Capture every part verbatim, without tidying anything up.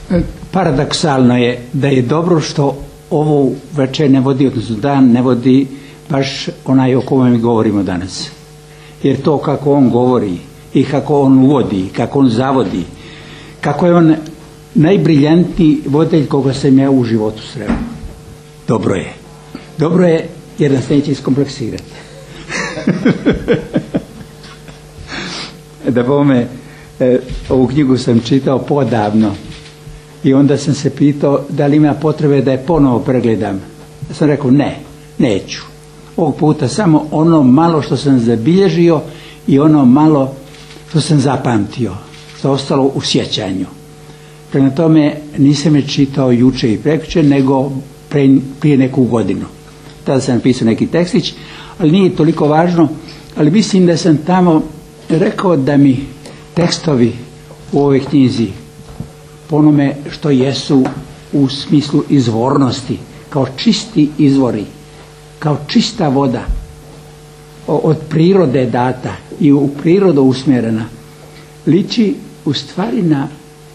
Paradoksalno je da je dobro što ovu večer ne vodi, odnosno dan ne vodi baš onaj o kome mi govorimo danas. Jer to kako on govori i kako on uvodi, kako on zavodi, kako je on najbriljantniji voditelj koga sam ja u životu sreo. Dobro je. Dobro je jer nas neće iskompleksirati. Da bome, e, ovu knjigu sam čitao podavno i onda sam se pitao da li ima potrebe da je ponovo pregledam. Ja sam rekao ne, neću. Ovog puta samo ono malo što sam zabilježio i ono malo što sam zapamtio, što je ostalo u sjećanju. Prema tome nisam je čitao juče i prekjuče, nego pre, prije neku godinu. Tada sam napisao neki tekstić, ali nije toliko važno, ali mislim da sam tamo rekao da mi tekstovi u ovoj knjizi po onome što jesu u smislu izvornosti, kao čisti izvori, kao čista voda, od prirode data i u prirodu usmjerena, liči u stvari na,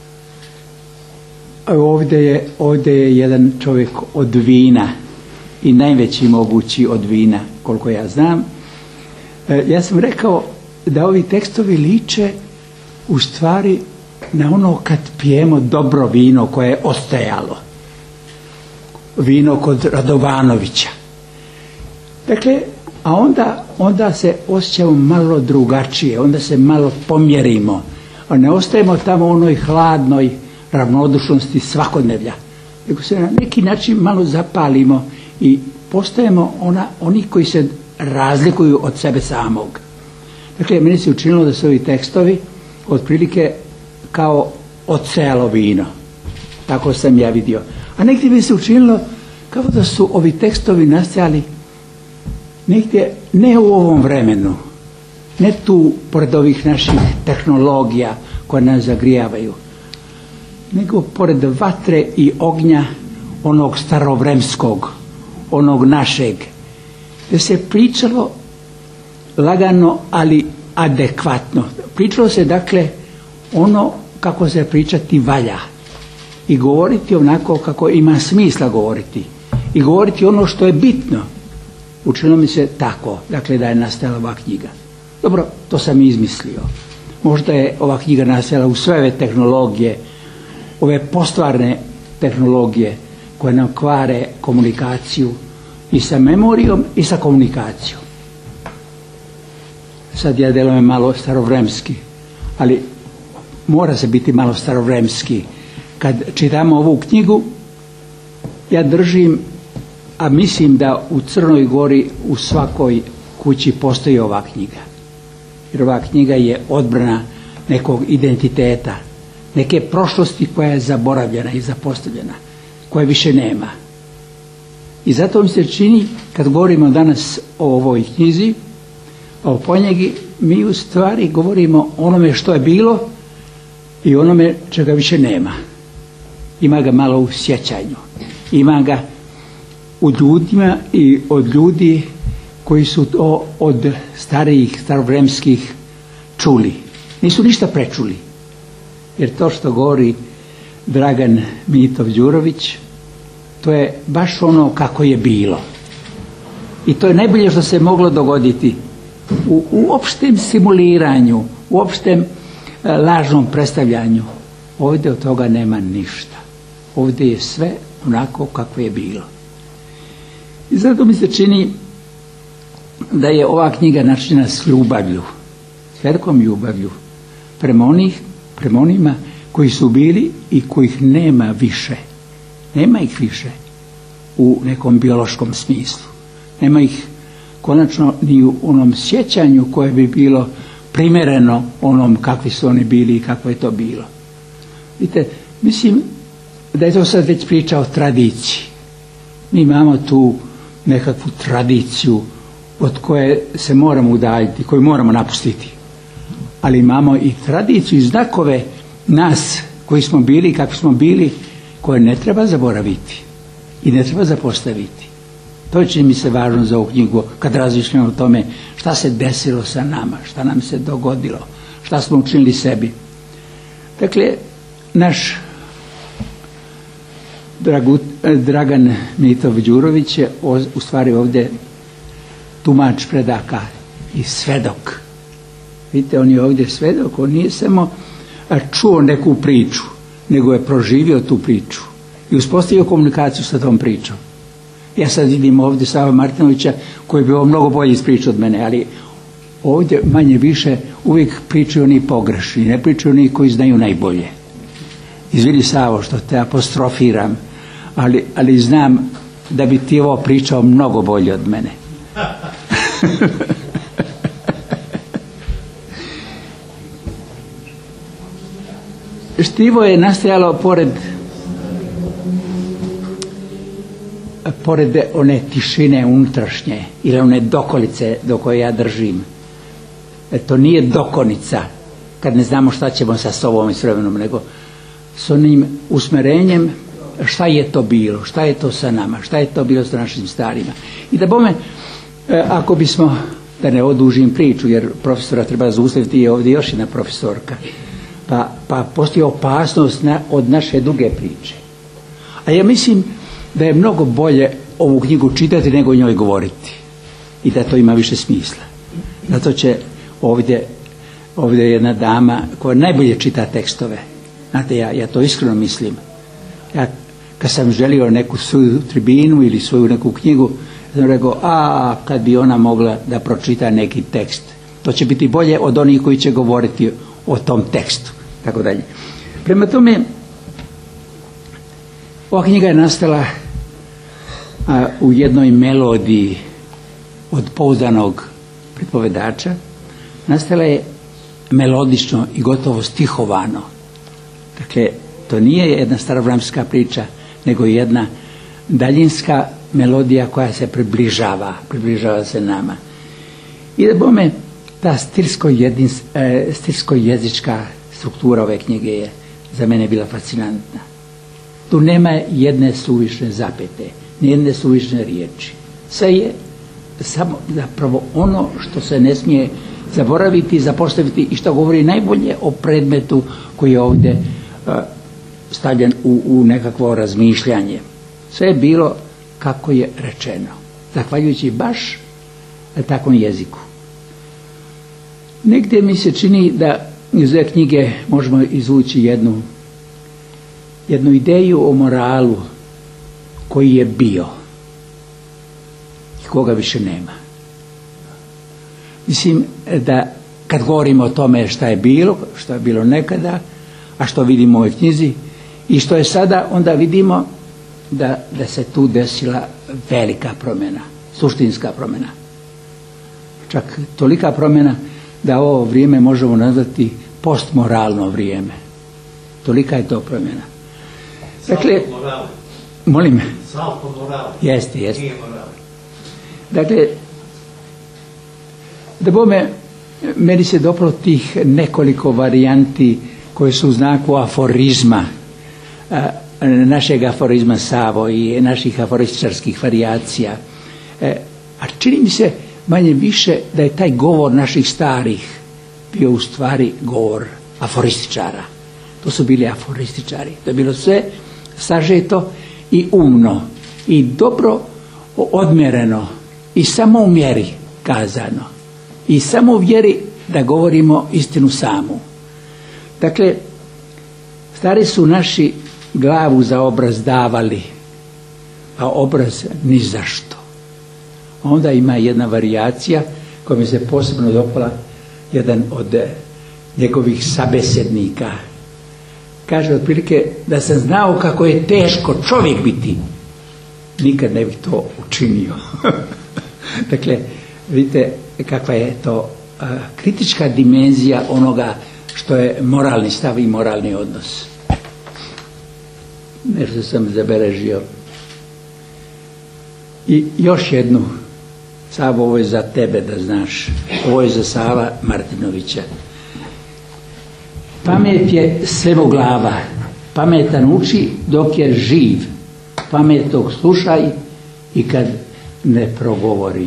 ovdje je, ovdje je jedan čovjek od vina i najveći mogući od vina, koliko ja znam. Ja sam rekao da ovi tekstovi liče u stvari na ono kad pijemo dobro vino koje je ostajalo. Vino kod Radovanovića. Dakle, a onda, onda se osjećamo malo drugačije, onda se malo pomjerimo, a ne ostajemo tamo u onoj hladnoj ravnodušnosti svakodnevlja, nego se na neki način malo zapalimo i postajemo ona, oni koji se razlikuju od sebe samog. Dakle, meni se učinilo da su ovi tekstovi otprilike kao odsejalo vino. Tako sam ja vidio. A negdje mi se učinilo kao da su ovi tekstovi nastajali negdje ne u ovom vremenu, ne tu pored ovih naših tehnologija koje nas zagrijavaju, nego pored vatre i ognja onog starovremskog, onog našeg, gdje se pričalo lagano, ali adekvatno. Pričalo se dakle ono kako se pričati valja i govoriti onako kako ima smisla govoriti i govoriti ono što je bitno. Učinilo mi se tako, dakle da je nastala ova knjiga. Dobro, to sam izmislio. Možda je ova knjiga nastala u sve ove tehnologije, ove postvarne tehnologije koje nam kvare komunikaciju i sa memorijom i sa komunikacijom. Sad ja delujem malo starovremski, ali mora se biti malo starovremski. Kad čitamo ovu knjigu, ja držim, a mislim da u Crnoj Gori u svakoj kući postoji ova knjiga. Jer ova knjiga je odbrana nekog identiteta, neke prošlosti koja je zaboravljena i zapostavljena, koje više nema. I zato mi se čini, kad govorimo danas o ovoj knjizi, o Ponjegi, mi u stvari govorimo o onome što je bilo i onome čega više nema. Ima ga malo u sjećanju, ima ga u ljudima i od ljudi koji su to od starijih, starovremskih čuli. Nisu ništa prečuli. Jer to što govori Dragan Mitov Đurović, to je baš ono kako je bilo. I to je najbolje što se moglo dogoditi u, u opštem simuliranju, u opštem e, lažnom predstavljanju. Ovdje od toga nema ništa. Ovdje je sve onako kako je bilo. I zato mi se čini da je ova knjiga načinjena s ljubavlju, s velikom ljubavlju prema, onih, prema onima koji su bili i kojih nema više. Nema ih više u nekom biološkom smislu. Nema ih konačno ni u onom sjećanju koje bi bilo primjereno onom kakvi su oni bili i kako je to bilo. Vidite, mislim da je to sad već priča o tradiciji. Mi imamo tu nekakvu tradiciju od koje se moramo udaljiti, koju moramo napustiti. Ali imamo i tradiciju i znakove nas koji smo bili i kakvi smo bili, koje ne treba zaboraviti i ne treba zapostaviti. To je čini mi se važno za ovu knjigu kad razmišljamo o tome šta se desilo sa nama, šta nam se dogodilo, šta smo učinili sebi. Dakle, naš Dragut, Dragan Mitov Đurović je u stvari ovdje tumač predaka i svedok. Vidite, on je ovdje svedok, on nije samo čuo neku priču, nego je proživio tu priču i uspostavio komunikaciju sa tom pričom. Ja sad vidim ovdje Sava Martinovića koji bi ovo mnogo bolje ispričao od mene, ali ovdje manje više uvijek pričaju oni pogrešni, ne pričaju oni koji znaju najbolje. Izvini Savo što te apostrofiram, ali, ali znam da bi ti ovo pričao mnogo bolje od mene. Štivo je nastajalo pored pored one tišine unutrašnje ili one dokolice do koje ja držim. E, to nije dokonica kad ne znamo šta ćemo sa sobom i s vremenom, nego s onim usmerenjem šta je to bilo, šta je to sa nama, šta je to bilo sa našim starima. I da bome, e, ako bismo, da ne odužim priču, jer profesora treba zaustaviti, je ovdje još jedna profesorka, pa, pa postoji opasnost na, od naše duge priče. A ja mislim da je mnogo bolje ovu knjigu čitati nego o njoj govoriti i da to ima više smisla. Zato će ovdje, ovdje jedna dama koja najbolje čita tekstove. Znate, ja, ja to iskreno mislim. Ja kad sam želio neku svoju tribinu ili svoju neku knjigu, sam rekao, a kad bi ona mogla da pročita neki tekst, to će biti bolje od onih koji će govoriti o tom tekstu, tako dalje. Prema tome, ova knjiga je nastala a, u jednoj melodiji od pouzdanog pripovedača. Nastala je melodično i gotovo stihovano. Dakle, to nije jedna starovramska priča, nego jedna daljinska melodija koja se približava, približava se nama. I da bome, ta stilsko-jezička stilsko struktura ove knjige je za mene bila fascinantna. Tu nema jedne suvišne zapete, nijedne suvišne riječi. Sve je samo zapravo ono što se ne smije zaboraviti, zapostaviti i što govori najbolje o predmetu koji je ovdje uh, stavljen u, u nekakvo razmišljanje. Sve je bilo kako je rečeno, zahvaljujući baš takvom jeziku. Negdje mi se čini da iz ove knjige možemo izvući jednu jednu ideju o moralu koji je bio i koga više nema. Mislim da kad govorimo o tome šta je bilo, šta je bilo nekada, a što vidimo u ovoj knjizi i što je sada, onda vidimo da, da se tu desila velika promjena, suštinska promjena. Čak tolika promjena da ovo vrijeme možemo nazvati postmoralno vrijeme. Tolika je to promjena. Dakle, molim me. Salto morale. Jeste, jeste. Dakle, da bome, meni se dopalo tih nekoliko varijanti koje su u znaku aforizma, a, našeg aforizma Savo i naših aforističarskih varijacija. E, a čini mi se manje više da je taj govor naših starih bio u stvari govor aforističara. To su bili aforističari. To je bilo sve sažeto i umno i dobro odmjereno i samo u mjeri kazano i samo u vjeri da govorimo istinu samu. Dakle, stari su naši glavu za obraz davali, a obraz ni zašto. Onda ima jedna varijacija koja mi se posebno dopala, jedan od njegovih sabesednika. Kaže otprilike, da sam znao kako je teško čovjek biti, nikad ne bih to učinio. Dakle, vidite kakva je to a, kritička dimenzija onoga što je moralni stav i moralni odnos. Nešto sam zabeležio. I još jednu, Savo, ovo je za tebe da znaš, ovo je za Sava Martinovića. Pamet je svemoglava, pametan uči dok je živ, pametnog slušaj i kad ne progovori.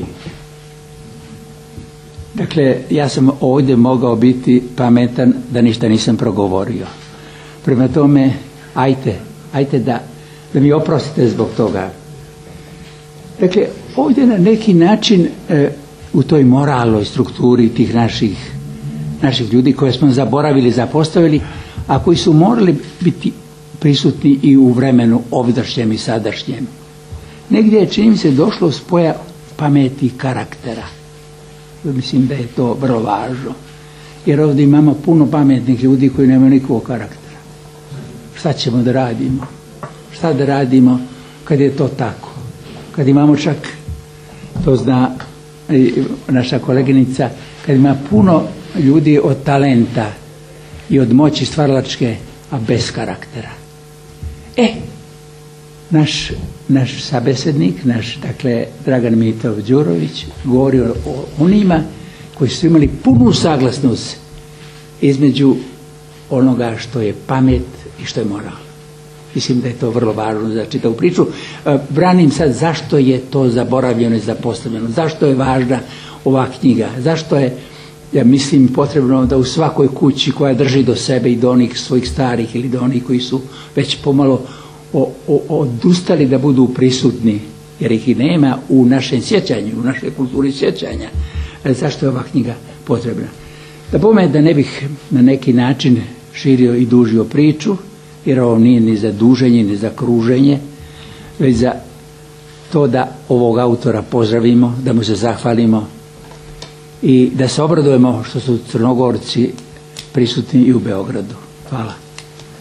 Dakle, ja sam ovdje mogao biti pametan da ništa nisam progovorio. Prema tome, ajte, ajte da da mi oprostite zbog toga. Dakle, ovdje na neki način e, u toj moralnoj strukturi tih naših, naših ljudi koje smo zaboravili, zapostavili, a koji su morali biti prisutni i u vremenu ovdašnjem i sadašnjem. Negdje je, čini mi se, došlo spoja pameti i karaktera. Mislim da je to vrlo važno. Jer ovdje imamo puno pametnih ljudi koji nemaju nikakvog karaktera. Šta ćemo da radimo? Šta da radimo kad je to tako? Kad imamo čak, to zna naša koleginica, kad ima puno ljudi od talenta i od moći stvaralačke, a bez karaktera. E, naš, naš sabesednik, naš, dakle, Dragan Mitov Đurović, govori o onima koji su imali punu saglasnost između onoga što je pamet i što je moral. Mislim da je to vrlo važno za čitavu priču. Branim sad zašto je to zaboravljeno i zapostavljeno, zašto je važna ova knjiga, zašto je, ja mislim, potrebno da u svakoj kući koja drži do sebe i do onih svojih starih ili do onih koji su već pomalo o, o, odustali da budu prisutni, jer ih i nema u našem sjećanju, u našoj kulturi sjećanja. Zašto je ova knjiga potrebna? Da bome da ne bih na neki način širio i dužio priču, jer ovo nije ni za duženje, ni za kruženje, već za to da ovog autora pozdravimo, da mu se zahvalimo i da se obradujemo što su Crnogorci prisutni i u Beogradu. Hvala.